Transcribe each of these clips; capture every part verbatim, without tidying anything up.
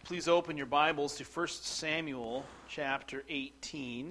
Please open your Bibles to First Samuel chapter eighteen.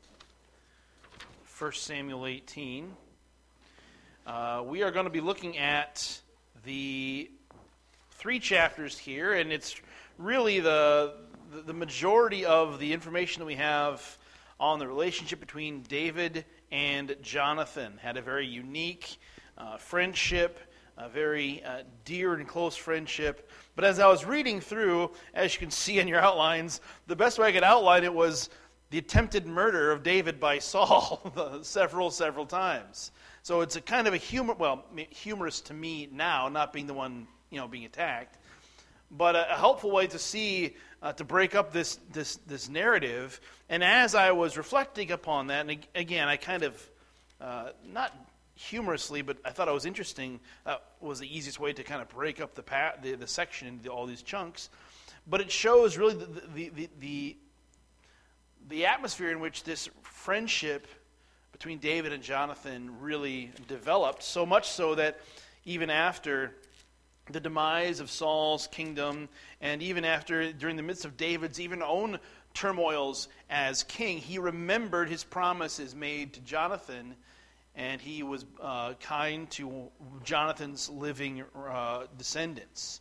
First Samuel eighteen. Uh, we are going to be looking at the three chapters here, and it's really the, the the majority of the information that we have on the relationship between David and Jonathan. Had a very unique uh, friendship, a very uh, dear and close friendship. But as I was reading through, as you can see in your outlines, the best way I could outline it was the attempted murder of David by Saul several, several times. So it's a kind of a humor, well, humorous to me now, not being the one, you know, being attacked, but a, a helpful way to see, uh, to break up this, this, this narrative. And as I was reflecting upon that, and again, I kind of, uh, not humorously, but I thought it was interesting, uh, was the easiest way to kind of break up the pa- the, the section into all these chunks. But it shows really the the, the the the atmosphere in which this friendship between David and Jonathan really developed, so much so that even after the demise of Saul's kingdom, and even after, during the midst of David's even own turmoils as king, he remembered his promises made to Jonathan, and he was uh, kind to Jonathan's living uh, descendants.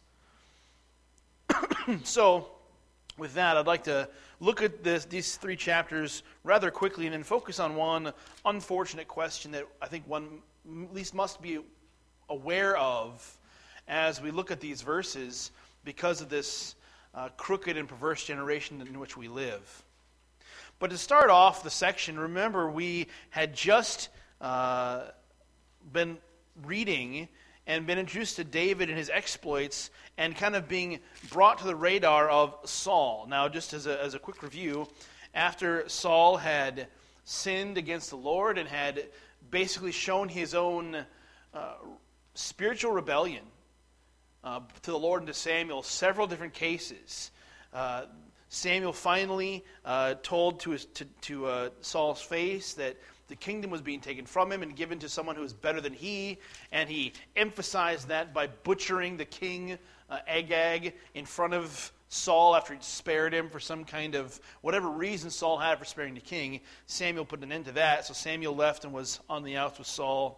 So, with that, I'd like to look at this, these three chapters rather quickly and then focus on one unfortunate question that I think one at least must be aware of as we look at these verses because of this uh, crooked and perverse generation in which we live. But to start off the section, remember we had just Uh, been reading and been introduced to David and his exploits and kind of being brought to the radar of Saul. Now, just as a, as a quick review, after Saul had sinned against the Lord and had basically shown his own uh, spiritual rebellion uh, to the Lord and to Samuel, several different cases, uh, Samuel finally uh, told to, his, to, to uh, Saul's face that the kingdom was being taken from him and given to someone who was better than he, and he emphasized that by butchering the king, uh, Agag, in front of Saul after he'd spared him for some kind of, whatever reason Saul had for sparing the king. Samuel put an end to that, so Samuel left and was on the outs with Saul.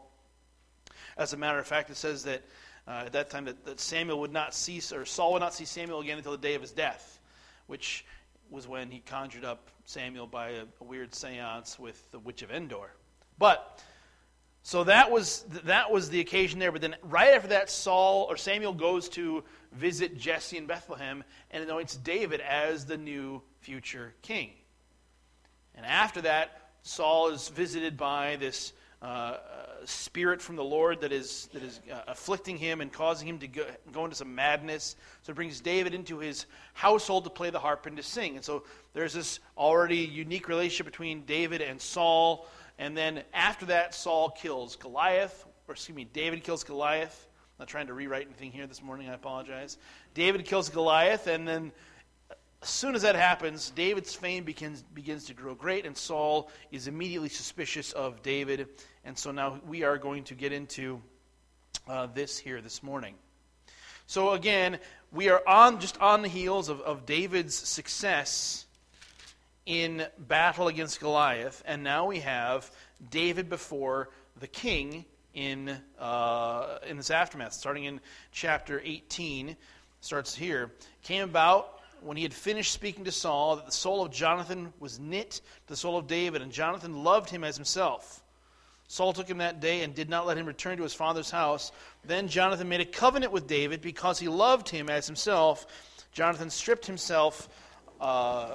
As a matter of fact, it says that uh, at that time that, that Samuel would not see, or Saul would not see Samuel again until the day of his death, which was when he conjured up Samuel by a, a weird seance with the witch of Endor. But, so that was that was the occasion there. But then right after that, Saul, or Samuel goes to visit Jesse in Bethlehem and anoints David as the new future king. And after that, Saul is visited by this uh, spirit from the Lord that is that is uh, afflicting him and causing him to go, go into some madness. So it brings David into his household to play the harp and to sing. And so there's this already unique relationship between David and Saul. And then after that, Saul kills Goliath, or excuse me, David kills Goliath. I'm not trying to rewrite anything here this morning, I apologize. David kills Goliath, and then as soon as that happens, David's fame begins, begins to grow great, and Saul is immediately suspicious of David. And so now we are going to get into uh, this here this morning. So again, we are on just on the heels of, of David's success in battle against Goliath, and now we have David before the king in uh, in this aftermath. Starting in chapter eighteen, starts here. Came about when he had finished speaking to Saul, that the soul of Jonathan was knit to the soul of David, and Jonathan loved him as himself. Saul took him that day and did not let him return to his father's house. Then Jonathan made a covenant with David because he loved him as himself. Jonathan stripped himself uh,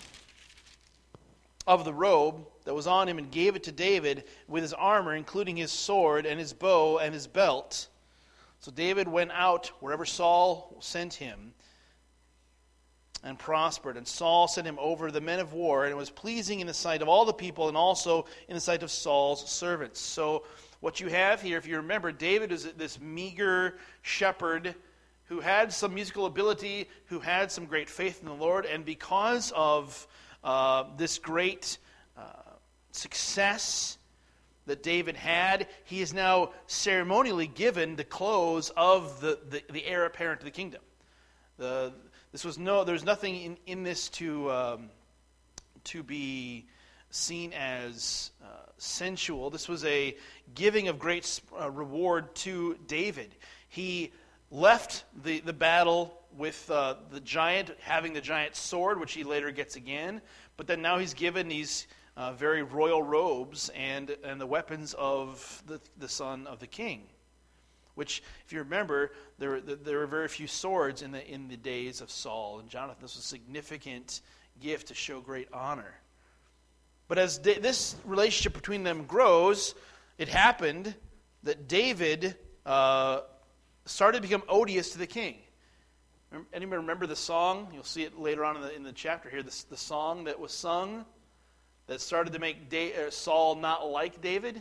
of the robe that was on him and gave it to David with his armor, including his sword and his bow and his belt. So David went out wherever Saul sent him and prospered. And Saul sent him over the men of war, and it was pleasing in the sight of all the people and also in the sight of Saul's servants. So what you have here, if you remember, David is this meager shepherd who had some musical ability, who had some great faith in the Lord, and because of uh, this great uh, success that David had, he is now ceremonially given the clothes of the, the, the heir apparent to the kingdom. The This was no, there's nothing in, in this to um, to be seen as uh, sensual. This was a giving of great uh, reward to David. He left the, the battle with uh, the giant, having the giant's sword, which he later gets again, but then now he's given these uh, very royal robes and, and the weapons of the, the son of the king. Which, if you remember, there, there were very few swords in the in the days of Saul and Jonathan. This was a significant gift to show great honor. But as da- this relationship between them grows, it happened that David uh, started to become odious to the king. Anybody remember the song? You'll see it later on in the in the chapter here. The, the song that was sung that started to make da- uh, Saul not like David.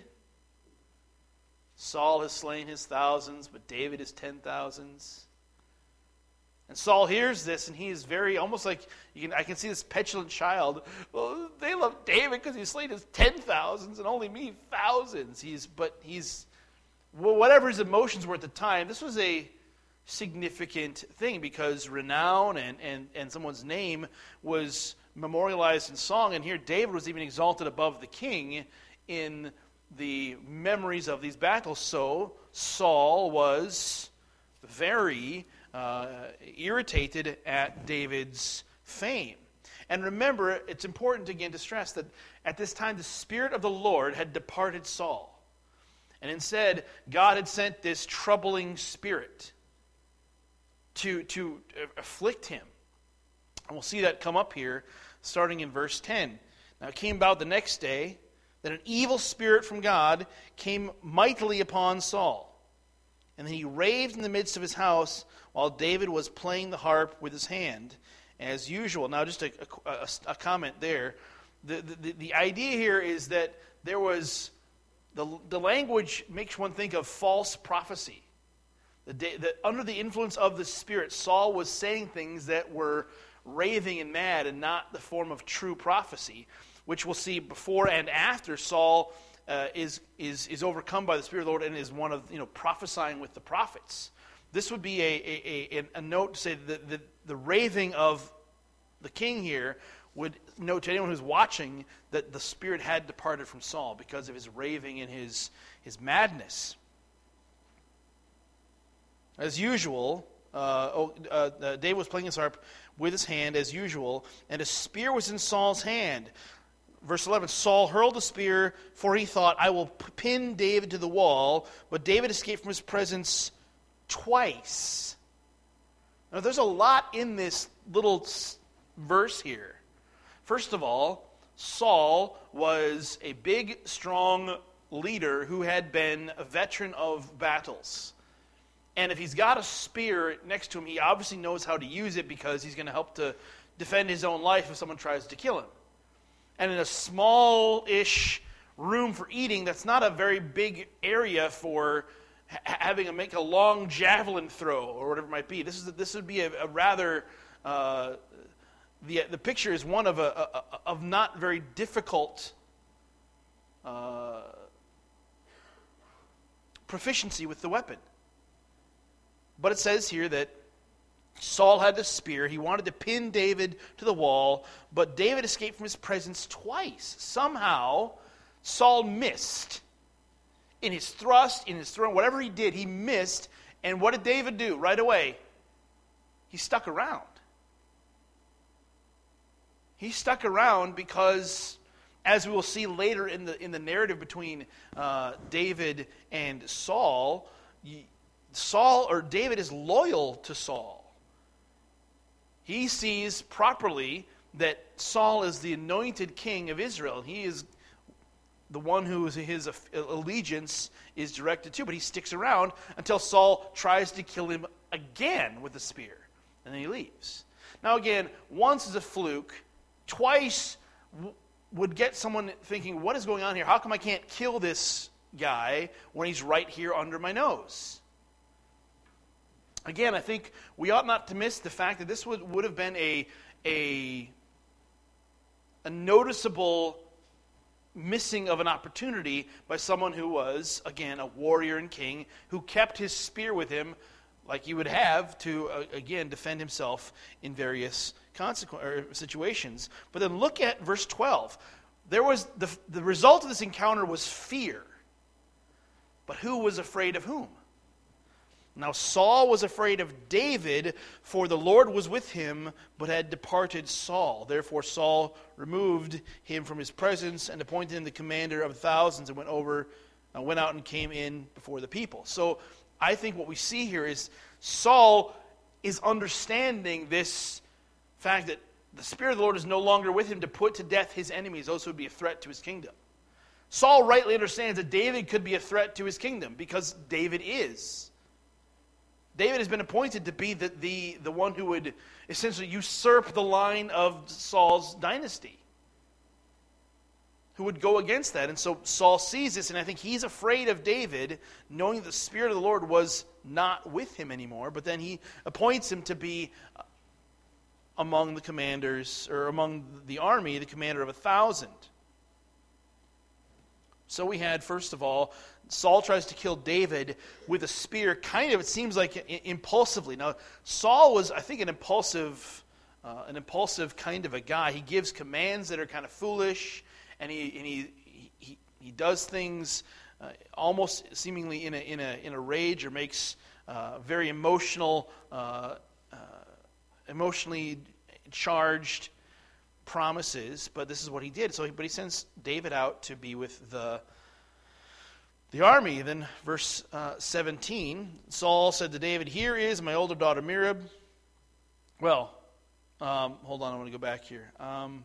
Saul has slain his thousands, but David his ten thousands. And Saul hears this, and he is very, almost like, you can, I can see this petulant child. Well, they love David because he's slain his ten thousands, and only me thousands. He's, but he's, well, whatever his emotions were at the time, this was a significant thing because renown and, and, and someone's name was memorialized in song, and here David was even exalted above the king in the memories of these battles. So Saul was very uh, irritated at David's fame. And remember, it's important again to stress that at this time the Spirit of the Lord had departed Saul. And instead, God had sent this troubling spirit to, to afflict him. And we'll see that come up here starting in verse ten. Now it came about the next day that an evil spirit from God came mightily upon Saul. And then he raved in the midst of his house while David was playing the harp with his hand, as usual. Now, just a, a, a comment there. The, the, the idea here is that there was, the, the language makes one think of false prophecy. The, the, under the influence of the Spirit, Saul was saying things that were raving and mad and not the form of true prophecy, which we'll see before and after Saul uh, is is is overcome by the Spirit of the Lord and is one of, you know, prophesying with the prophets. This would be a a, a, a note to say that the, the raving of the king here would note to anyone who's watching that the Spirit had departed from Saul because of his raving and his his madness. As usual, uh, oh, uh, uh, David was playing his harp with his hand as usual, and a spear was in Saul's hand. Verse eleven, Saul hurled a spear, for he thought, I will pin David to the wall. But David escaped from his presence twice. Now, there's a lot in this little verse here. First of all, Saul was a big, strong leader who had been a veteran of battles. And if he's got a spear next to him, he obviously knows how to use it because he's going to help to defend his own life if someone tries to kill him. And in a small-ish room for eating, that's not a very big area for ha- having a make a long javelin throw or whatever it might be. This is this would be a, a rather uh, the the picture is one of a, a, a of not very difficult uh, proficiency with the weapon. But it says here that Saul had the spear. He wanted to pin David to the wall, but David escaped from his presence twice. Somehow, Saul missed. In his thrust, in his throw, whatever he did, he missed. And what did David do right away? He stuck around. He stuck around because, as we will see later in the in the narrative between uh, David and Saul, Saul or David is loyal to Saul. He sees properly that Saul is the anointed king of Israel. He is the one who his allegiance is directed to, but he sticks around until Saul tries to kill him again with a spear, and then he leaves. Now again, once is a fluke, twice w- would get someone thinking, what is going on here? How come I can't kill this guy when he's right here under my nose? Again, I think we ought not to miss the fact that this would, would have been a, a, a noticeable missing of an opportunity by someone who was, again, a warrior and king, who kept his spear with him like he would have to, uh, again, defend himself in various consequ- or situations. But then look at verse twelve. There was the, the result of this encounter was fear. But who was afraid of whom? Now Saul was afraid of David, for the Lord was with him, but had departed Saul. Therefore Saul removed him from his presence and appointed him the commander of thousands, and went over, uh, went out and came in before the people. So I think what we see here is Saul is understanding this fact that the Spirit of the Lord is no longer with him to put to death his enemies, those who would be a threat to his kingdom. Saul rightly understands that David could be a threat to his kingdom, because David is. David has been appointed to be the, the, the one who would essentially usurp the line of Saul's dynasty, who would go against that. And so Saul sees this, and I think he's afraid of David, knowing that the Spirit of the Lord was not with him anymore, but then he appoints him to be among the commanders, or among the army, the commander of a thousand. So we had, first of all, Saul tries to kill David with a spear, kind of, it seems like, impulsively. Now, Saul was, I think, an impulsive, uh, an impulsive kind of a guy. He gives commands that are kind of foolish, and he and he he, he does things uh, almost seemingly in a in a in a rage, or makes uh, very emotional, uh, uh, emotionally charged promises. But this is what he did. So, he, but he sends David out to be with the. The army. Then verse uh, seventeen, Saul said to David, "Here is my older daughter Merab." Well, um, hold on, I want to go back here. Um,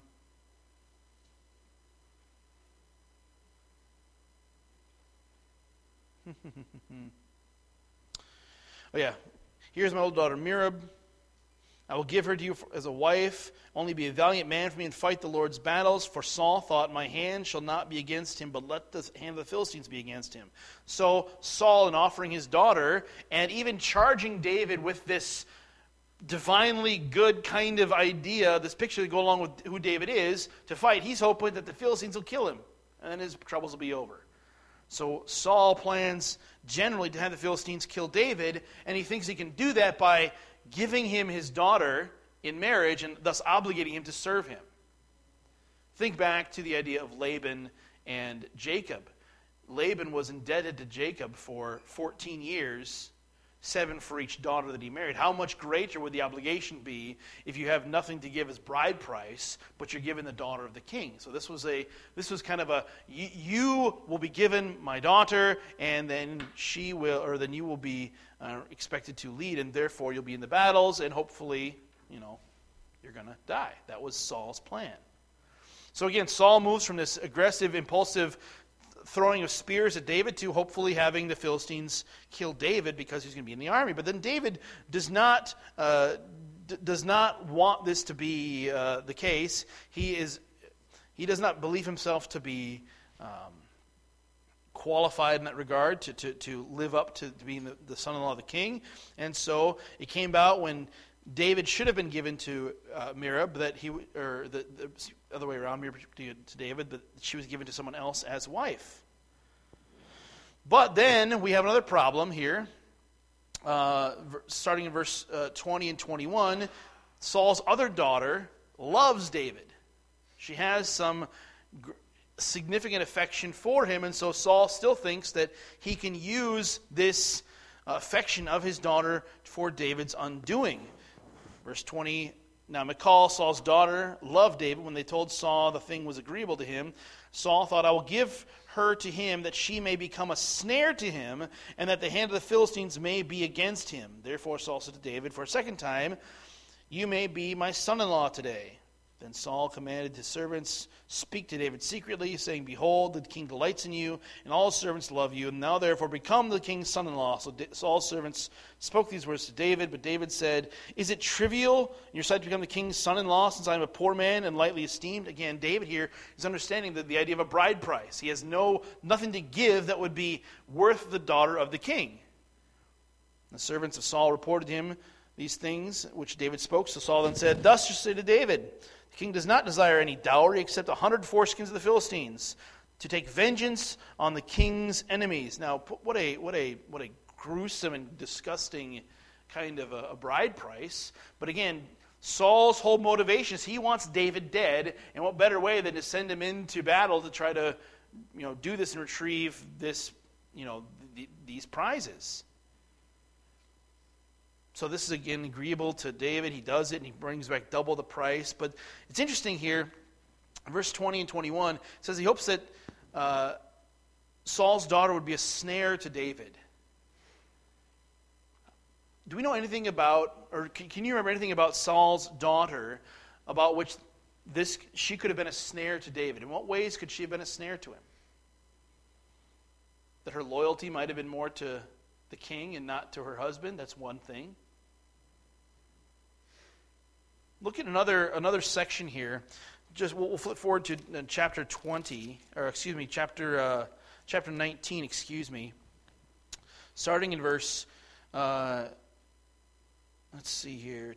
oh yeah, here's my older daughter Merab. I will give her to you as a wife. Only be a valiant man for me and fight the Lord's battles. For Saul thought, my hand shall not be against him, but let the hand of the Philistines be against him. So Saul, in offering his daughter, and even charging David with this divinely good kind of idea, this picture to go along with who David is, to fight, he's hoping that the Philistines will kill him, and then his troubles will be over. So Saul plans generally to have the Philistines kill David, and he thinks he can do that by giving him his daughter in marriage, and thus obligating him to serve him. Think back to the idea of Laban and Jacob. Laban was indebted to Jacob for fourteen years, seven for each daughter that he married. How much greater would the obligation be if you have nothing to give as bride price, but you're given the daughter of the king? So this was a this was kind of a you, you will be given my daughter, and then she will, or then you will be uh, expected to lead, and therefore you'll be in the battles, and hopefully, you know, you're going to die. That was Saul's plan. So again, Saul moves from this aggressive, impulsive throwing of spears at David to hopefully having the Philistines kill David because he's going to be in the army. But then David does not uh, d- does not want this to be uh, the case. He is he does not believe himself to be um, qualified in that regard to to, to live up to, to being the, the son-in-law of the king. And so it came about when David should have been given to uh, Merab, that he or the, the other way around, Merab to, to David, but she was given to someone else as wife. But then we have another problem here. Uh, starting in verse uh, twenty and twenty-one, Saul's other daughter loves David. She has some gr- significant affection for him, and so Saul still thinks that he can use this uh, affection of his daughter for David's undoing. Verse twenty, now Michal, Saul's daughter, loved David. When they told Saul the thing was agreeable to him, Saul thought, I will give her to him that she may become a snare to him, and that the hand of the Philistines may be against him. Therefore Saul said to David for a second time, you may be my son-in-law today. Then Saul commanded his servants, speak to David secretly, saying, behold, the king delights in you, and all his servants love you. And now therefore become the king's son-in-law. So Saul's servants spoke these words to David, but David said, is it trivial in your sight to become the king's son-in-law, since I am a poor man and lightly esteemed? Again, David here is understanding the, the idea of a bride price. He has no nothing to give that would be worth the daughter of the king. The servants of Saul reported to him these things which David spoke. So Saul then said, thus you say to David, the king does not desire any dowry except a hundred foreskins of the Philistines, to take vengeance on the king's enemies. Now, what a what a what a gruesome and disgusting kind of a, a bride price. But again, Saul's whole motivation is he wants David dead, and what better way than to send him into battle to try to, you know, do this and retrieve this, you know, th- these prizes. So this is again agreeable to David. He does it, and he brings back double the price. But it's interesting here, verse twenty and twenty-one, it says he hopes that uh, Saul's daughter would be a snare to David. Do we know anything about, or can, can you remember anything about Saul's daughter, about which this she could have been a snare to David? In what ways could she have been a snare to him? That her loyalty might have been more to the king and not to her husband, that's one thing. Look at another another section here. Just we'll, we'll flip forward to uh, chapter twenty, or excuse me, chapter uh, chapter nineteen. Excuse me. Starting in verse. Uh, let's see here.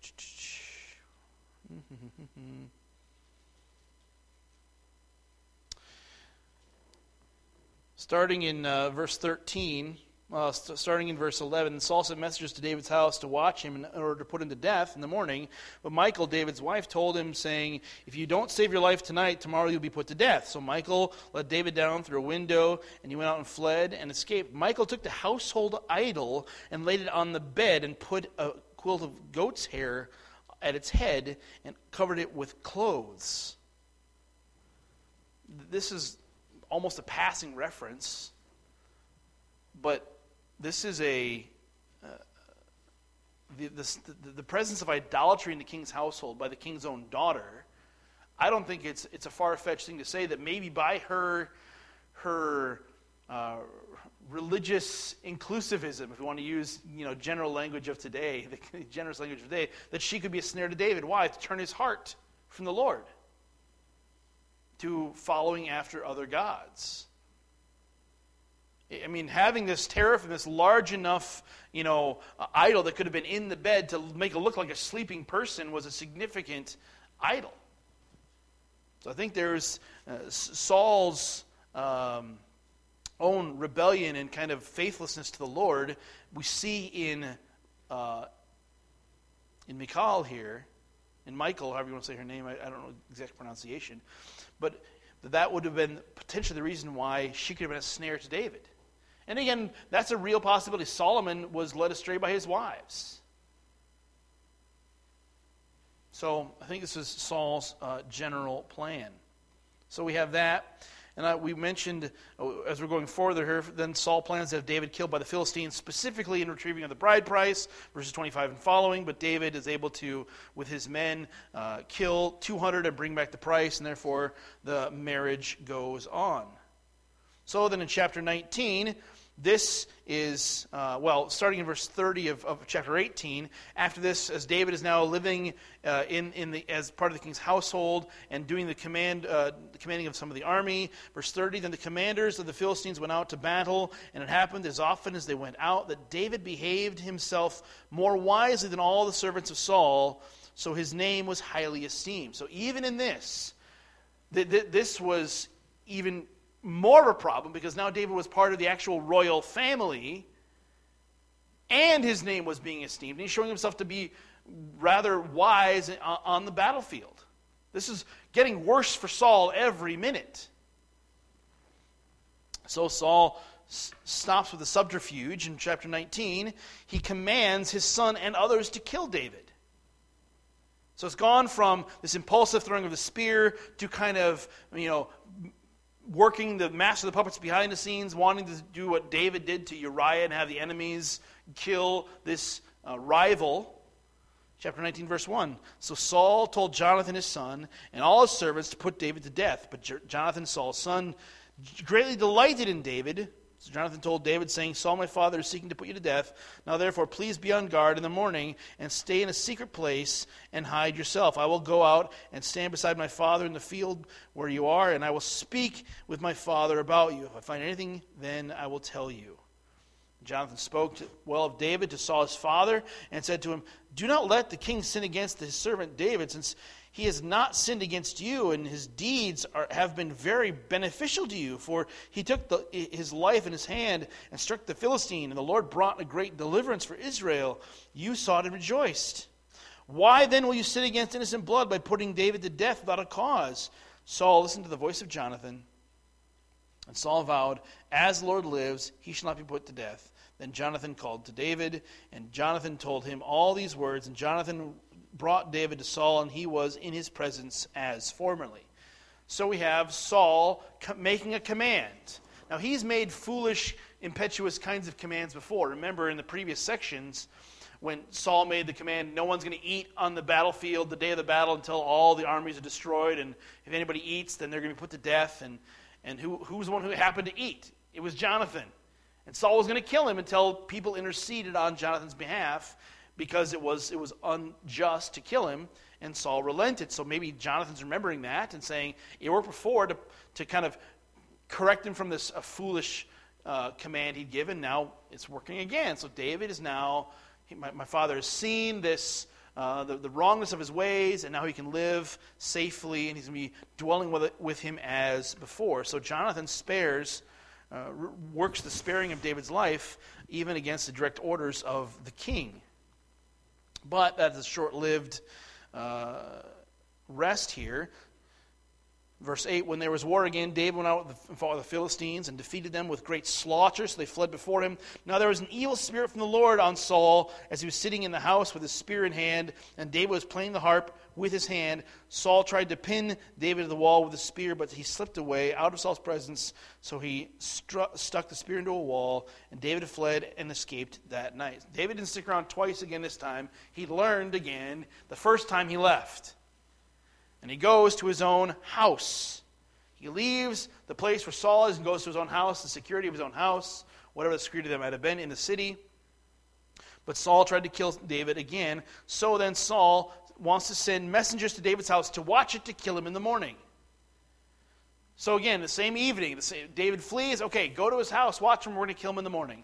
Starting in uh, verse thirteen. Uh, st- starting in verse eleven, Saul sent messengers to David's house to watch him in order to put him to death in the morning. But Michal, David's wife, told him, saying, "If you don't save your life tonight, tomorrow you'll be put to death." So Michal let David down through a window, and he went out and fled and escaped. Michal took the household idol and laid it on the bed and put a quilt of goat's hair at its head and covered it with clothes. This is almost a passing reference, but this is a uh, the, this, the the presence of idolatry in the king's household by the king's own daughter. I don't think it's it's a far-fetched thing to say that maybe by her her uh, religious inclusivism, if we want to use you know general language of today, the generous language of today, that she could be a snare to David. Why? To turn his heart from the Lord to following after other gods. I mean, having this teraphim, this large enough, you know, uh, idol that could have been in the bed to make it look like a sleeping person was a significant idol. So I think there's uh, Saul's um, own rebellion and kind of faithlessness to the Lord. We see in uh, in Michal here, in Michal, however you want to say her name, I, I don't know the exact pronunciation, but that would have been potentially the reason why she could have been a snare to David. And again, that's a real possibility. Solomon was led astray by his wives. So I think this is Saul's uh, general plan. So we have that. And uh, we mentioned, uh, as we're going further here, then Saul plans to have David killed by the Philistines, specifically in retrieving of the bride price, verses twenty-five and following. But David is able to, with his men, uh, kill two hundred and bring back the price, and therefore the marriage goes on. So then in chapter nineteen, this is, uh, well, starting in verse thirty of, of chapter eighteen, after this, as David is now living uh, in, in the as part of the king's household and doing the command, uh, the commanding of some of the army, verse thirty, then the commanders of the Philistines went out to battle, and it happened as often as they went out that David behaved himself more wisely than all the servants of Saul, so his name was highly esteemed. So even in this, th- th- this was even more of a problem because now David was part of the actual royal family and his name was being esteemed. And he's showing himself to be rather wise on the battlefield. This is getting worse for Saul every minute. So Saul s- stops with a subterfuge in chapter nineteen. He commands his son and others to kill David. So it's gone from this impulsive throwing of the spear to kind of, you know, working the master of the puppets behind the scenes, wanting to do what David did to Uriah and have the enemies kill this uh, rival. Chapter nineteen, verse one. So Saul told Jonathan his son and all his servants to put David to death. But Jonathan, Saul's son, greatly delighted in David. So Jonathan told David, saying, Saul, my father, is seeking to put you to death. Now therefore, please be on guard in the morning and stay in a secret place and hide yourself. I will go out and stand beside my father in the field where you are, and I will speak with my father about you. If I find anything, then I will tell you. Jonathan spoke well of David to Saul his father and said to him, do not let the king sin against his servant David, since He has not sinned against you, and his deeds are, have been very beneficial to you. For he took the, his life in his hand and struck the Philistine, and the Lord brought a great deliverance for Israel. You saw it and rejoiced. Why then will you sin against innocent blood by putting David to death without a cause?" Saul listened to the voice of Jonathan, and Saul vowed, "As the Lord lives, he shall not be put to death." Then Jonathan called to David, and Jonathan told him all these words, and Jonathan brought David to Saul, and he was in his presence as formerly. So we have Saul making a command. Now, he's made foolish, impetuous kinds of commands before. Remember in the previous sections, when Saul made the command, no one's going to eat on the battlefield the day of the battle until all the armies are destroyed, and if anybody eats, then they're going to be put to death. And, and who, who was the one who happened to eat? It was Jonathan. And Saul was going to kill him until people interceded on Jonathan's behalf, because it was it was unjust to kill him, and Saul relented. So maybe Jonathan's remembering that and saying, it worked before to, to kind of correct him from this uh, foolish uh, command he'd given. Now it's working again. So David is now, he, my, my father has seen this, uh, the, the wrongness of his ways, and now he can live safely, and he's going to be dwelling with, it, with him as before. So Jonathan spares, uh, works the sparing of David's life, even against the direct orders of the king. But that is a short-lived uh, rest here. Verse eight, when there was war again, David went out and fought with the Philistines and defeated them with great slaughter, so they fled before him. Now there was an evil spirit from the Lord on Saul as he was sitting in the house with his spear in hand, and David was playing the harp with his hand. Saul tried to pin David to the wall with a spear, but he slipped away out of Saul's presence, so he stru- stuck the spear into a wall, and David fled and escaped that night. David didn't stick around twice again this time. He learned again the first time he left. And he goes to his own house. He leaves the place where Saul is and goes to his own house, the security of his own house, whatever the security that might have been in the city. But Saul tried to kill David again. So then Saul wants to send messengers to David's house to watch it to kill him in the morning. So again, the same evening, the same, David flees. Okay, go to his house, watch him, we're going to kill him in the morning.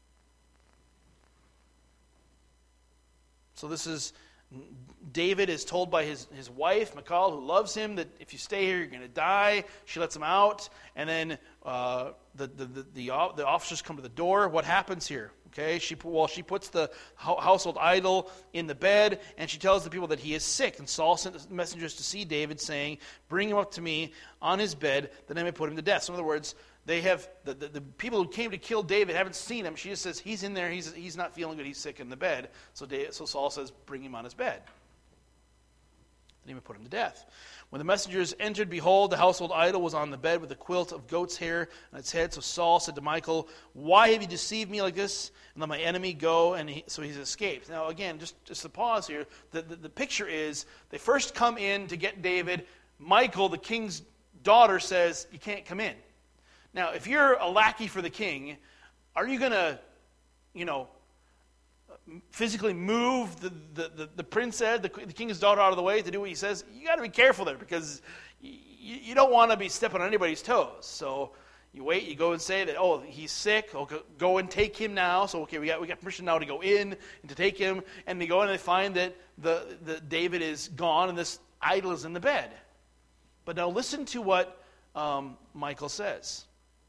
So this is... David is told by his, his wife, Michal, who loves him, that if you stay here, you're going to die. She lets him out. And then uh, the, the, the, the, the officers come to the door. What happens here? Okay, she well, she puts the household idol in the bed, and she tells the people that he is sick. And Saul sent messengers to see David, saying, "Bring him up to me on his bed, that I may put him to death." So in other words, they have the, the, the people who came to kill David haven't seen him. She just says, he's in there, he's he's not feeling good, he's sick in the bed. So, David, so Saul says, "Bring him on his bed." Then he would put him to death. When the messengers entered, behold, the household idol was on the bed with a quilt of goat's hair on its head. So Saul said to Michal, "Why have you deceived me like this, and let my enemy go?" And he, so he's escaped. Now again, just, just a pause here. The, the, the picture is, they first come in to get David. Michal, the king's daughter, says, "You can't come in." Now, if you're a lackey for the king, are you going to, you know, physically move the, the, the, the princess, the, the king's daughter, out of the way to do what he says? You got to be careful there, because you, you don't want to be stepping on anybody's toes. So you wait, you go and say that, oh, he's sick, okay, go and take him now. So, okay, we got we got permission now to go in and to take him. And they go in and they find that the, the David is gone and this idol is in the bed. But now listen to what um, Michal says.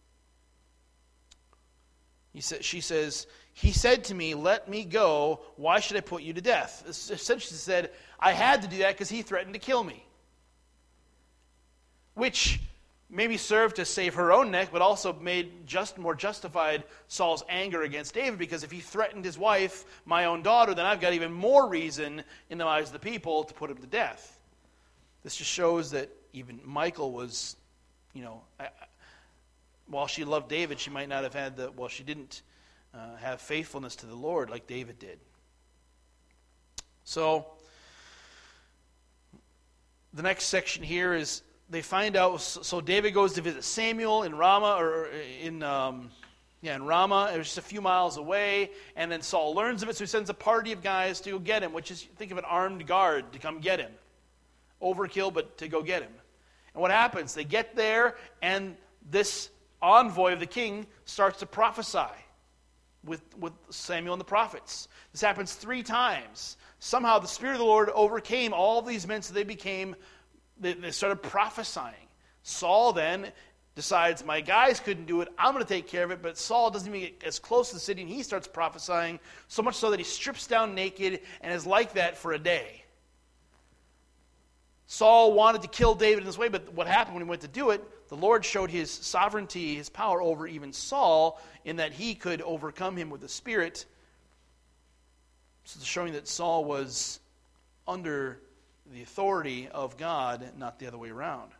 He sa- she says, "He said to me, 'Let me go. Why should I put you to death?'" Essentially said, I had to do that because he threatened to kill me. Which maybe served to save her own neck, but also made just more justified Saul's anger against David, because if he threatened his wife, my own daughter, then I've got even more reason in the eyes of the people to put him to death. This just shows that even Michal was, you know, I, while she loved David, she might not have had the, well, she didn't uh, have faithfulness to the Lord like David did. So, the next section here is, they find out, so David goes to visit Samuel in Ramah, or in, um, yeah, in Ramah. It was just a few miles away, and then Saul learns of it, so he sends a party of guys to go get him, which is, think of an armed guard to come get him. Overkill, but to go get him. And what happens? They get there, and this envoy of the king starts to prophesy. with, with Samuel and the prophets. This happens three times. Somehow the Spirit of the Lord overcame all these men, so they became, they, they started prophesying. Saul then decides, my guys couldn't do it, I'm going to take care of it, but Saul doesn't even get as close to the city, and he starts prophesying, so much so that he strips down naked and is like that for a day. Saul wanted to kill David in this way, but what happened when he went to do it, the Lord showed his sovereignty, his power over even Saul, in that he could overcome him with the Spirit, so showing that Saul was under the authority of God, not the other way around.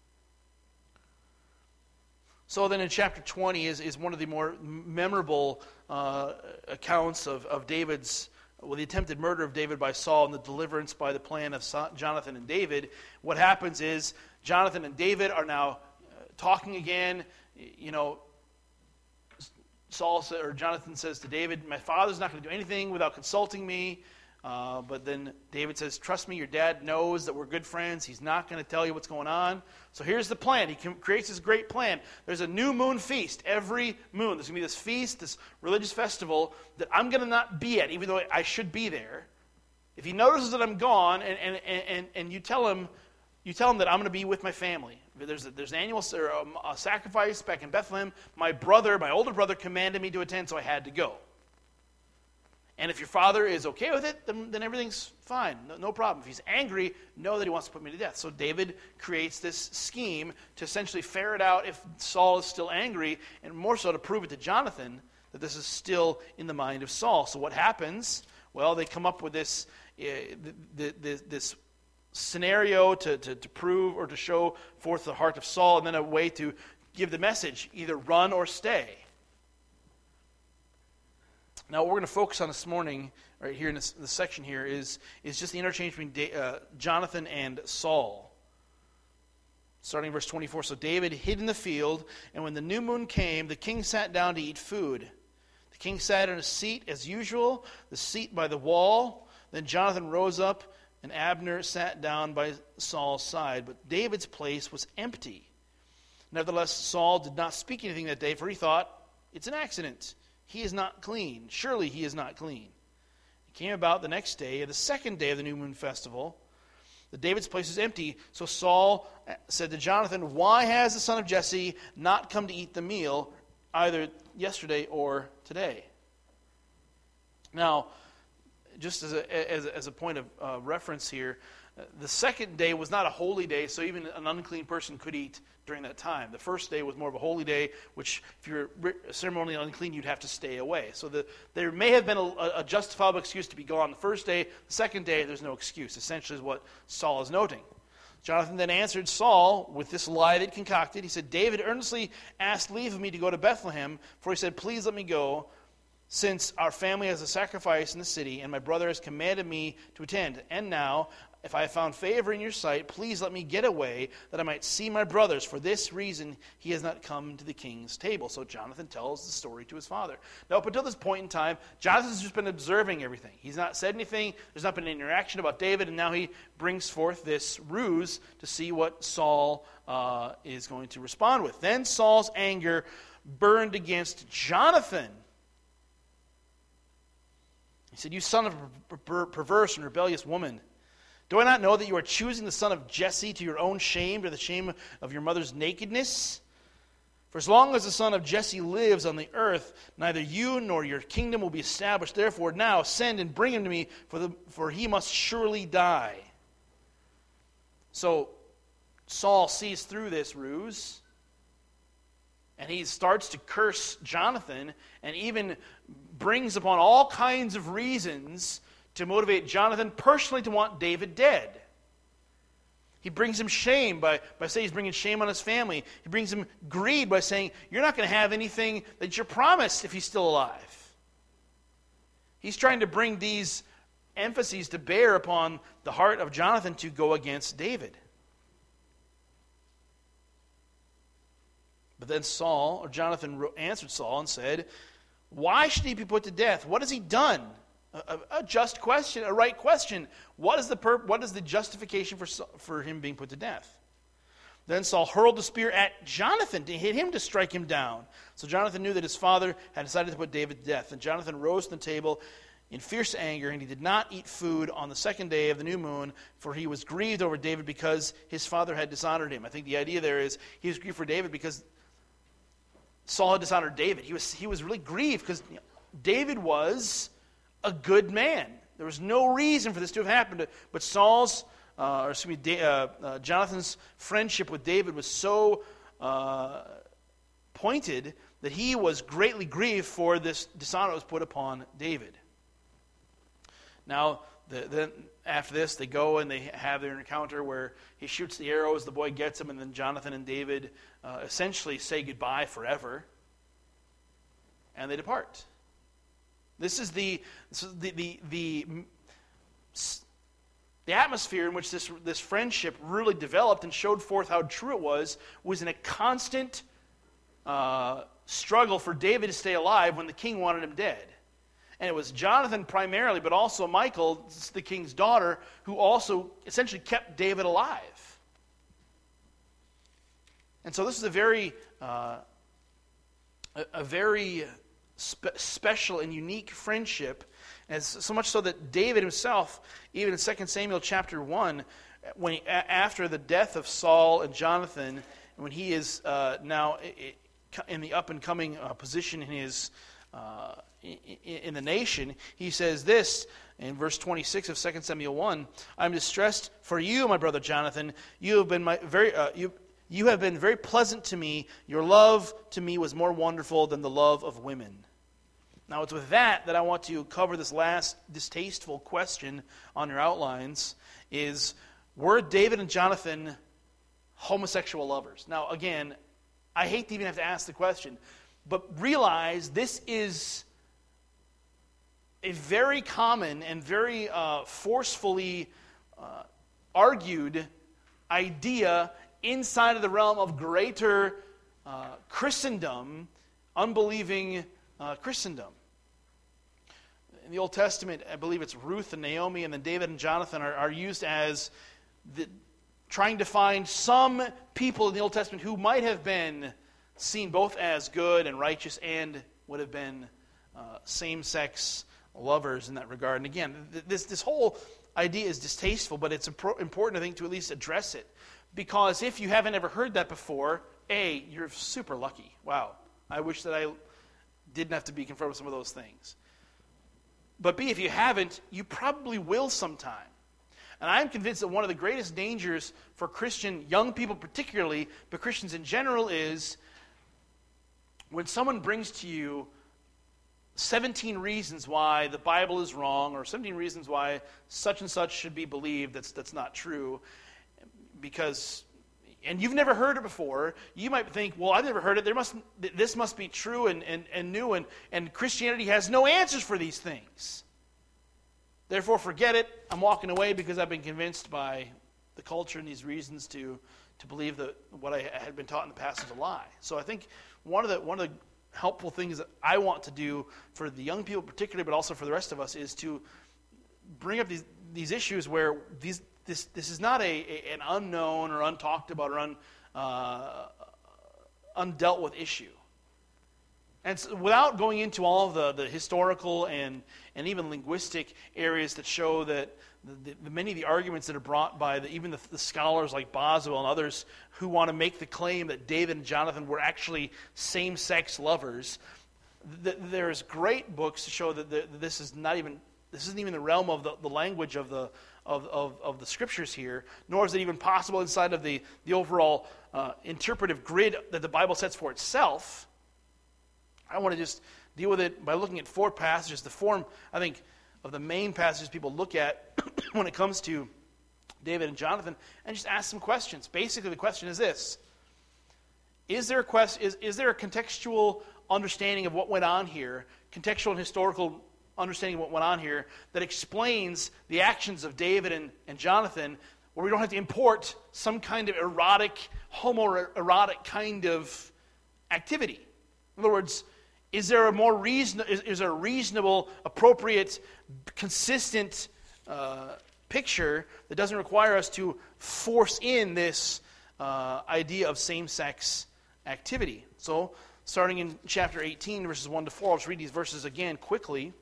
So then in chapter twenty is, is one of the more memorable uh, accounts of, of David's, well, the attempted murder of David by Saul and the deliverance by the plan of Jonathan and David. What happens is Jonathan and David are now uh, talking again. You know, Saul or Jonathan says to David, my father's not going to do anything without consulting me. Uh, but then David says, trust me, your dad knows that we're good friends. He's not going to tell you what's going on. So here's the plan. He creates this great plan. There's a new moon feast every moon. There's going to be this feast, this religious festival that I'm going to not be at, even though I should be there. If he notices that I'm gone, and and and, and you tell him, you tell him that I'm going to be with my family. There's a, there's an annual or a, a sacrifice back in Bethlehem. My brother, my older brother, commanded me to attend, so I had to go. And if your father is okay with it, then, then everything's fine. No, no problem. If he's angry, know that he wants to put me to death. So David creates this scheme to essentially ferret out if Saul is still angry, and more so to prove it to Jonathan that this is still in the mind of Saul. So what happens? Well, they come up with this, uh, the, the, this scenario to, to, to prove or to show forth the heart of Saul, and then a way to give the message, either run or stay. Now, what we're going to focus on this morning, right here in this, this section here, is, is just the interchange between da- uh, Jonathan and Saul. Starting in verse twenty-four, so David hid in the field, and when the new moon came, the king sat down to eat food. The king sat in a seat as usual, the seat by the wall. Then Jonathan rose up, and Abner sat down by Saul's side, but David's place was empty. Nevertheless, Saul did not speak anything that day, for he thought, it's an accident. He is not clean. Surely he is not clean. It came about the next day, the second day of the new moon festival, that David's place was empty. So Saul said to Jonathan, why has the son of Jesse not come to eat the meal, either yesterday or today? Now, just as a, as a, as a point of uh, reference here, uh, the second day was not a holy day, so even an unclean person could eat during that time. The first day was more of a holy day, which if you're ceremonially unclean, you'd have to stay away. So the, there may have been a, a justifiable excuse to be gone the first day. The second day, there's no excuse, essentially is what Saul is noting. Jonathan then answered Saul with this lie that he concocted. He said, David earnestly asked leave of me to go to Bethlehem, for he said, please let me go, since our family has a sacrifice in the city, and my brother has commanded me to attend. And now, if I have found favor in your sight, please let me get away, that I might see my brothers. For this reason, he has not come to the king's table. So Jonathan tells the story to his father. Now, up until this point in time, Jonathan's just been observing everything. He's not said anything. There's not been an interaction about David, and now he brings forth this ruse to see what Saul uh, is going to respond with. Then Saul's anger burned against Jonathan. He said, you son of a per- perverse and rebellious woman, do I not know that you are choosing the son of Jesse to your own shame, to the shame of your mother's nakedness? For as long as the son of Jesse lives on the earth, neither you nor your kingdom will be established. Therefore now send and bring him to me, for, the, for he must surely die. So Saul sees through this ruse, and he starts to curse Jonathan, and even brings upon all kinds of reasons to motivate Jonathan personally to want David dead. He brings him shame by, by saying he's bringing shame on his family. He brings him greed by saying, you're not going to have anything that you're promised if he's still alive. He's trying to bring these emphases to bear upon the heart of Jonathan to go against David. But then Saul, or Jonathan, answered Saul and said, why should he be put to death? What has he done? A, a just question, a right question. What is the pur- what is the justification for for him being put to death? Then Saul hurled the spear at Jonathan to hit him, to strike him down. So Jonathan knew that his father had decided to put David to death. And Jonathan rose from the table in fierce anger, and he did not eat food on the second day of the new moon, for he was grieved over David because his father had dishonored him. I think the idea there is he was grieved for David because Saul had dishonored David. He was, he was really grieved because you know, David was a good man. There was no reason for this to have happened. But Saul's, uh, or excuse me, uh, uh, Jonathan's friendship with David was so uh, pointed that he was greatly grieved for this dishonor that was put upon David. Now, the, then after this, they go and they have their encounter where he shoots the arrows, the boy gets them, and then Jonathan and David uh, essentially say goodbye forever, and they depart. This is the this is the the the, the atmosphere in which this this friendship really developed and showed forth how true it was. Was in a constant uh, struggle for David to stay alive when the king wanted him dead. And it was Jonathan primarily, but also Michal, the king's daughter, who also essentially kept David alive. And so this is a very, uh, a, a very spe- special and unique friendship, as so much so that David himself, even in Second Samuel chapter one, when he, a- after the death of Saul and Jonathan, when he is uh, now in the up and coming uh, position in his uh, in the nation, he says this in verse twenty-six of Second Samuel one, I am distressed for you, my brother Jonathan. You have been my very uh, you you have been very pleasant to me. Your love to me was more wonderful than the love of women. Now it's with that that I want to cover this last distasteful question on your outlines, is were David and Jonathan homosexual lovers? Now again, I hate to even have to ask the question, but realize this is a very common and very uh, forcefully uh, argued idea inside of the realm of greater uh, Christendom, unbelieving uh, Christendom. In the Old Testament, I believe it's Ruth and Naomi, and then David and Jonathan are, are used as the, trying to find some people in the Old Testament who might have been seen both as good and righteous and would have been uh, same-sex lovers in that regard. And again, th- this this whole idea is distasteful, but it's impro- important, I think, to at least address it. Because if you haven't ever heard that before, A, you're super lucky. Wow. I wish that I didn't have to be confronted with some of those things. But B, if you haven't, you probably will sometime. And I'm convinced that one of the greatest dangers for Christian young people particularly, but Christians in general, is when someone brings to you seventeen reasons why the Bible is wrong, or seventeen reasons why such and such should be believed that's that's not true, because, and you've never heard it before, you might think, well, I've never heard it, there must this must be true and, and, and new, and, and Christianity has no answers for these things. Therefore, forget it, I'm walking away because I've been convinced by the culture and these reasons to, to believe that what I had been taught in the past is a lie. So I think one of the one of the helpful things that I want to do for the young people particularly, but also for the rest of us, is to bring up these these issues where these this this is not a, a an unknown or untalked about or un, uh, undealt with issue. And so without going into all of the, the historical and, and even linguistic areas that show that the, the, many of the arguments that are brought by the, even the, the scholars like Boswell and others who want to make the claim that David and Jonathan were actually same-sex lovers, the, there's great books to show that the, this is not even this isn't even the realm of the, the language of the of, of, of the scriptures here, nor is it even possible inside of the, the overall uh, interpretive grid that the Bible sets for itself. I want to just deal with it by looking at four passages, the form, I think, of the main passages people look at when it comes to David and Jonathan, and just ask some questions. Basically, the question is this. Is there a, quest, is, is there a contextual understanding of what went on here, contextual and historical understanding of what went on here, that explains the actions of David and, and Jonathan, where we don't have to import some kind of erotic, homoerotic kind of activity? In other words, Is there a more reason? Is, is there a reasonable, appropriate, consistent uh, picture that doesn't require us to force in this uh, idea of same-sex activity. So, starting in chapter eighteen, verses one to four, I'll just read these verses again quickly.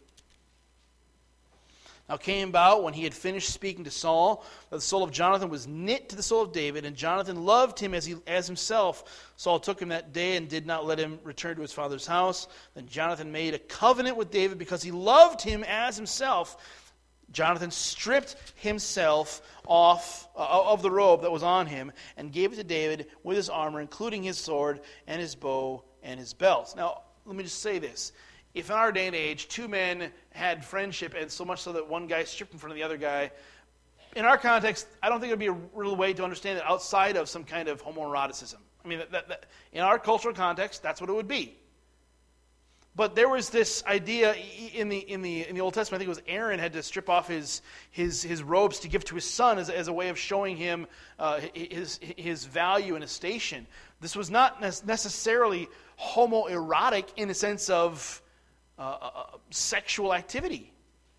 Now it came about when he had finished speaking to Saul that the soul of Jonathan was knit to the soul of David, and Jonathan loved him as he as himself. Saul took him that day and did not let him return to his father's house. Then Jonathan made a covenant with David because he loved him as himself. Jonathan stripped himself off uh, of the robe that was on him and gave it to David with his armor, including his sword and his bow and his belt. Now, let me just say this. If in our day and age, two men had friendship, and so much so that one guy stripped in front of the other guy, in our context, I don't think it would be a real way to understand it outside of some kind of homoeroticism. I mean, that, that, that, in our cultural context, that's what it would be. But there was this idea in the in the in the Old Testament. I think it was Aaron had to strip off his his his robes to give to his son as, as a way of showing him uh, his his value and his station. This was not necessarily homoerotic in the sense of uh, uh, sexual activity.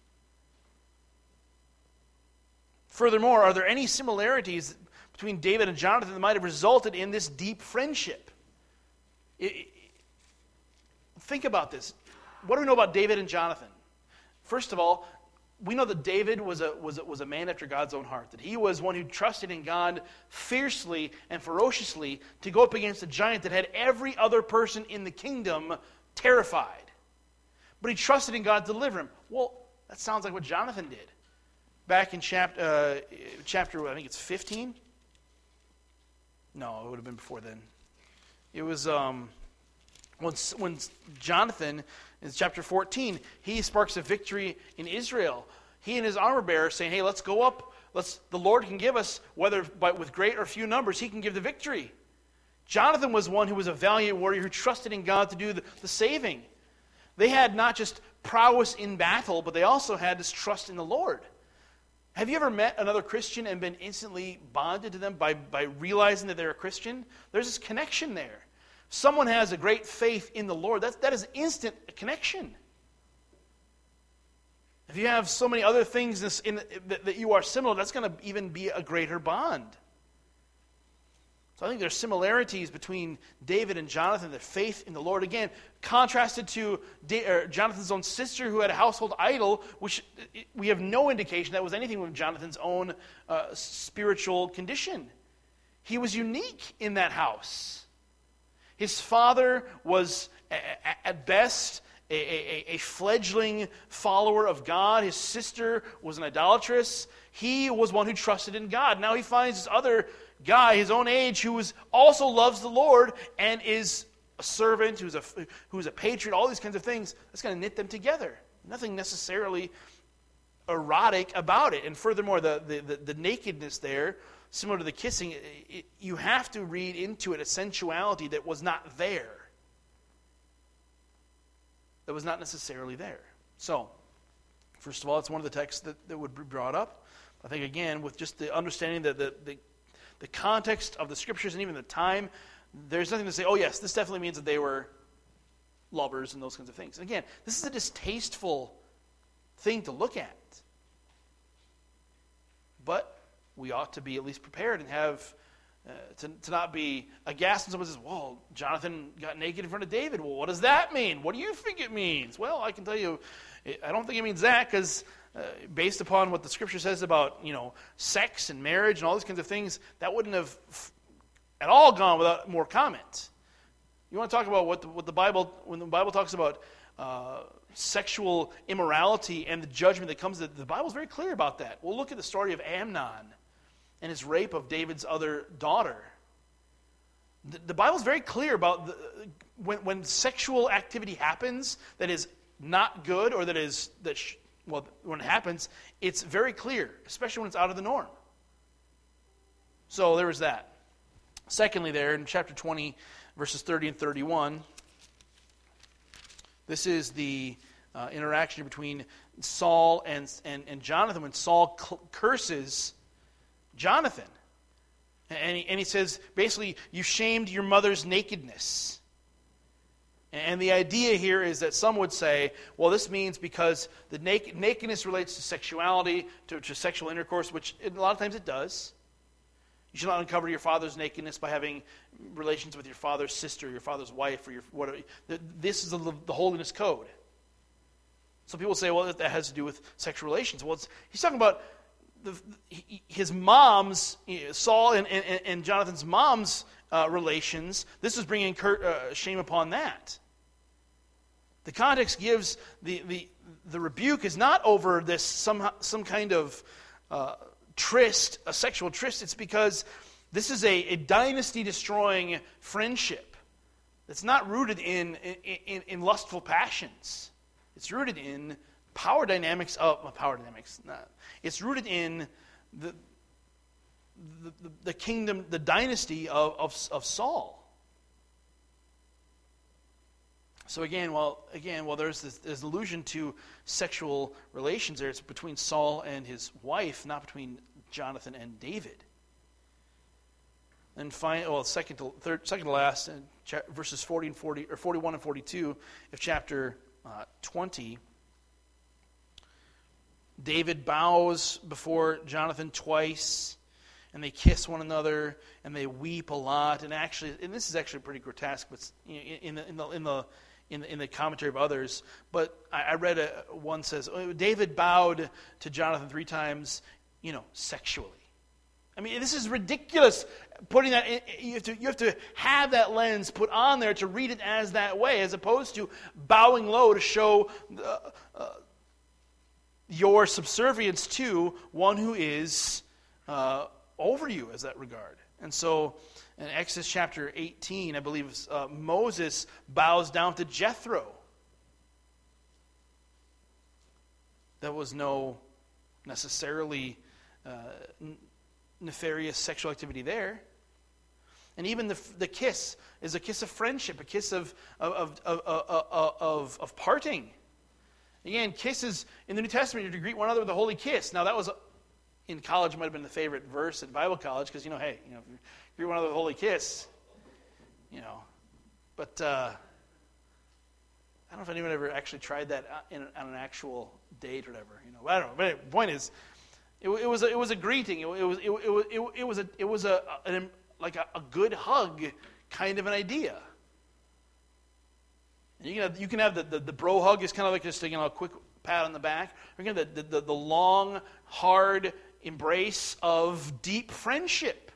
Furthermore, are there any similarities between David and Jonathan that might have resulted in this deep friendship? It, it, think about this. What do we know about David and Jonathan? First of all, we know that David was a, was a, was a man after God's own heart, that he was one who trusted in God fiercely and ferociously to go up against a giant that had every other person in the kingdom terrified. But he trusted in God to deliver him. Well, that sounds like what Jonathan did. Back in chapter, uh, chapter, I think it's fifteen? No, it would have been before then. It was um, when, when Jonathan, in chapter fourteen, he sparks a victory in Israel. He and his armor bearer saying, hey, let's go up. Let's. The Lord can give us, whether by, with great or few numbers, he can give the victory. Jonathan was one who was a valiant warrior who trusted in God to do the, the saving. They had not just prowess in battle, but they also had this trust in the Lord. Have you ever met another Christian and been instantly bonded to them by, by realizing that they're a Christian? There's this connection there. Someone has a great faith in the Lord. That's, that is instant connection. If you have so many other things in, in, that, that you are similar, that's going to even be a greater bond. So I think there's similarities between David and Jonathan, their faith in the Lord. Again, contrasted to da- Jonathan's own sister who had a household idol, which we have no indication that was anything with Jonathan's own uh, spiritual condition. He was unique in that house. His father was, at best, a, a, a fledgling follower of God. His sister was an idolatress. He was one who trusted in God. Now he finds this other guy, his own age, who is, also loves the Lord and is a servant, who's a, who's a patriot, all these kinds of things. That's going to knit them together. Nothing necessarily erotic about it. And furthermore, the, the, the, the nakedness there, similar to the kissing, it, it, you have to read into it a sensuality that was not there. That was not necessarily there. So, first of all, it's one of the texts that, that would be brought up. I think, again, with just the understanding that the, the the context of the Scriptures and even the time, there's nothing to say, oh yes, this definitely means that they were lovers and those kinds of things. And again, this is a distasteful thing to look at. But we ought to be at least prepared and have, uh, to, to not be aghast when someone says, well, Jonathan got naked in front of David. Well, what does that mean? What do you think it means? Well, I can tell you, I don't think it means that, because Uh, based upon what the Scripture says about, you know, sex and marriage and all these kinds of things, that wouldn't have f- at all gone without more comment. You want to talk about what the, what the Bible, when the Bible talks about uh, sexual immorality and the judgment that comes, the, the Bible's very clear about that. We'll look at the story of Amnon and his rape of David's other daughter. The, the Bible's very clear about the, when, when sexual activity happens that is not good, or that is that. Sh- Well, when it happens, it's very clear, especially when it's out of the norm. So there was that. Secondly, there in chapter twenty, verses thirty and thirty-one, this is the uh, interaction between Saul and, and, and Jonathan when Saul c- curses Jonathan. And he, and he says, basically, you shamed your mother's nakedness. And the idea here is that some would say, well, this means because the naked, nakedness relates to sexuality, to, to sexual intercourse, which a lot of times it does. You shall not uncover your father's nakedness by having relations with your father's sister, your father's wife, or your whatever. This is the, the holiness code. So people say, well, that has to do with sexual relations. Well, it's, he's talking about the, his mom's, Saul and, and, and Jonathan's mom's uh, relations. This is bringing cur- uh, shame upon that. The context gives the, the, the rebuke is not over this some, some kind of uh, tryst, a sexual tryst. It's because this is a, a dynasty-destroying friendship that's not rooted in, in, in lustful passions. It's rooted in power dynamics of well, power dynamics. Not, it's rooted in the, the the kingdom, the dynasty of, of, of Saul. So again, well, again, well, there's this there's allusion to sexual relations there. It's between Saul and his wife, not between Jonathan and David. And final, well, second to third, second to last, in cha- verses forty and forty, or forty-one and forty-two of chapter uh, twenty. David bows before Jonathan twice, and they kiss one another, and they weep a lot. And actually, and this is actually pretty grotesque, but in the in the in the in the, in the commentary of others. But I, I read a one says oh, David bowed to Jonathan three times, you know, sexually. I mean, this is ridiculous. Putting that in, you have to you have to have that lens put on there to read it as that way, as opposed to bowing low to show uh, uh, your subservience to one who is uh, over you as that regard. And so, in Exodus chapter eighteen, I believe uh, Moses bows down to Jethro. There was no necessarily uh, nefarious sexual activity there. And even the the kiss is a kiss of friendship, a kiss of of of of, of, of parting. Again, kisses in the New Testament, you're to greet one another with a holy kiss. Now that was in college might have been the favorite verse at Bible college because you know, hey, you know, if you greet one another with a holy kiss, you know. But uh, I don't know if anyone ever actually tried that in, on an actual date or whatever. You know, I don't know. But anyway, the point is, it, it was a, it was a greeting. It, it was it, it was it, it was a it was a an, like a, a good hug kind of an idea. And you can have, you can have the, the, the bro hug is kind of like just you know, a quick pat on the back. Or you can have the, the, the long, hard embrace of deep friendship.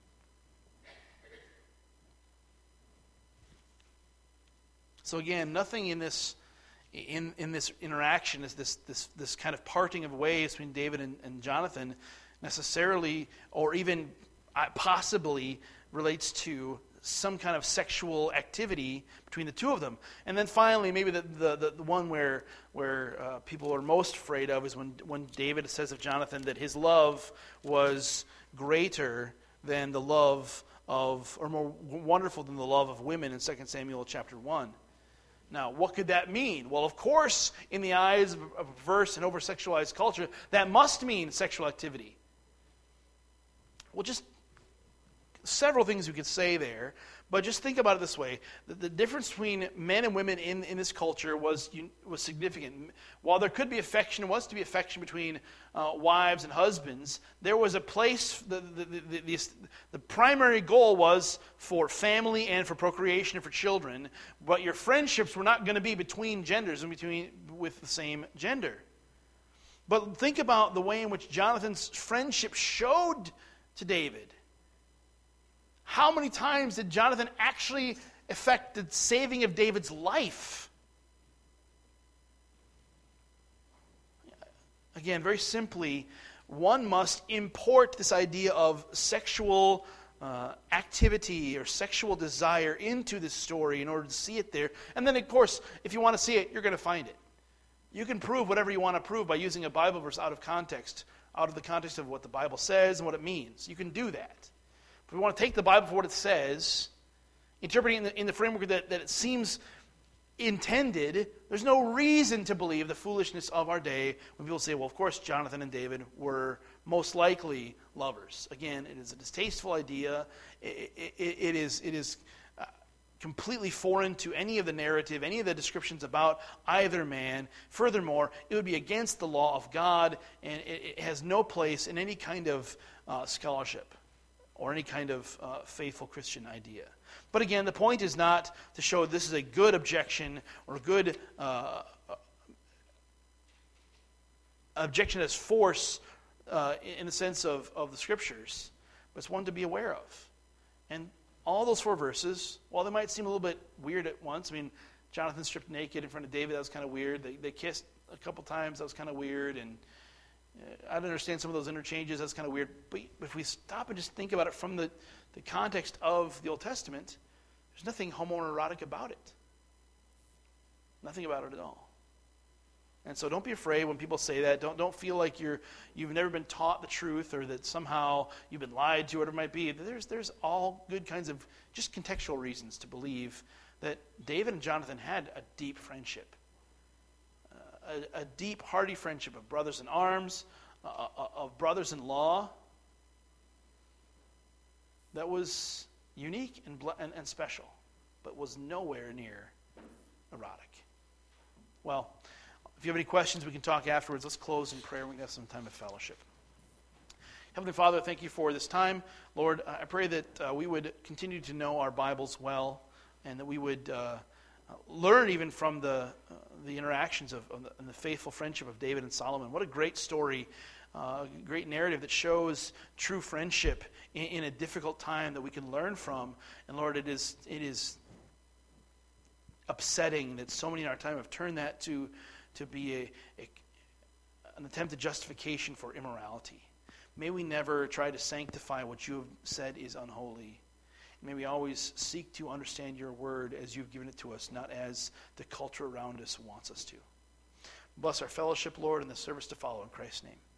So again, nothing in this in, in this interaction is this, this this kind of parting of ways between David and, and Jonathan necessarily or even possibly relates to some kind of sexual activity between the two of them. And then finally, maybe the the, the one where where uh, people are most afraid of is when, when David says of Jonathan that his love was greater than the love of, or more wonderful than the love of women in Second Samuel chapter one. Now, what could that mean? Well, of course, in the eyes of a perverse and over-sexualized culture, that must mean sexual activity. Well, just several things we could say there, but just think about it this way. The, the difference between men and women in, in this culture was was significant. While there could be affection, was to be affection between uh, wives and husbands, there was a place, the the, the, the the primary goal was for family and for procreation and for children, but your friendships were not going to be between genders and between with the same gender. But think about the way in which Jonathan's friendship showed to David. How many times did Jonathan actually affect the saving of David's life? Again, very simply, one must import this idea of sexual uh, activity or sexual desire into this story in order to see it there. And then, of course, if you want to see it, you're going to find it. You can prove whatever you want to prove by using a Bible verse out of context, out of the context of what the Bible says and what it means. You can do that. If we want to take the Bible for what it says, interpreting it in the, in the framework that, that it seems intended, there's no reason to believe the foolishness of our day when people say, well, of course, Jonathan and David were most likely lovers. Again, it is a distasteful idea. It, it, it is, it is uh, completely foreign to any of the narrative, any of the descriptions about either man. Furthermore, it would be against the law of God, and it, it has no place in any kind of uh, scholarship. or any kind of uh, faithful Christian idea. But again, the point is not to show this is a good objection or a good uh, objection as force uh, in the sense of, of the Scriptures, but it's one to be aware of. And all those four verses, while they might seem a little bit weird at once, I mean, Jonathan stripped naked in front of David, that was kind of weird. They, they kissed a couple times, that was kind of weird. And uh, I don't understand some of those interchanges, that's kind of weird. But if we stop and just think about it from the, the context of the Old Testament, there's nothing homoerotic about it. Nothing about it at all. And so don't be afraid when people say that. Don't don't feel like you're you've never been taught the truth or that somehow you've been lied to, whatever it might be. There's there's all good kinds of just contextual reasons to believe that David and Jonathan had a deep friendship, uh, a, a deep, hearty friendship of brothers in arms, uh, uh, of brothers-in-law that was unique and, and and special, but was nowhere near erotic. Well, if you have any questions, we can talk afterwards. Let's close in prayer. We can have some time of fellowship. Heavenly Father, thank you for this time. Lord, I pray that uh, we would continue to know our Bibles well, and that we would uh, learn even from the uh, the interactions of, of the, and the faithful friendship of David and Solomon. What a great story, uh, great narrative that shows true friendship in, in a difficult time that we can learn from. And Lord, it is it is upsetting that so many in our time have turned that to to be a, a an attempt at justification for immorality. May we never try to sanctify what you have said is unholy. May we always seek to understand your word as you've given it to us, not as the culture around us wants us to. Bless our fellowship, Lord, and the service to follow in Christ's name.